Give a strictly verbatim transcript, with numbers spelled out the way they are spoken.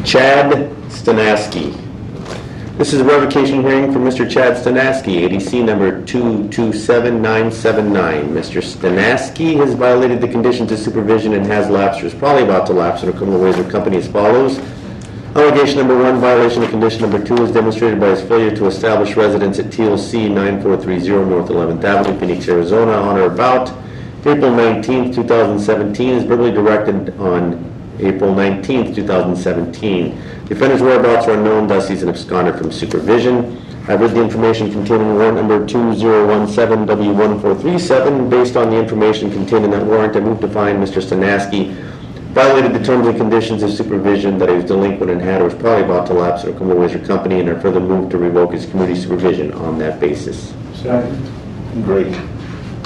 Chad Stanaski. This is a revocation hearing for Mister Chad Stanaski, A D C number two two seven nine seven nine. Mister Stanaski has violated the conditions of supervision and has lapsed, or is probably about to lapse, in a criminal ways or company as follows. Allegation number one, violation of condition number two is demonstrated by his failure to establish residence at T L C nine four three zero North eleventh Avenue, Phoenix, Arizona, on or about April nineteenth, two thousand seventeen, is verbally directed on April nineteenth, two thousand seventeen. The offender's whereabouts are unknown, thus he's an absconder from supervision. I've read the information contained in warrant number two zero one seven W one four three seven. Based on the information contained in that warrant, I move to find Mister Stanaski violated the terms and conditions of supervision, that he was delinquent and had or was probably about to lapse in a criminal ways or company, and I further move to revoke his community supervision on that basis. Second. Great.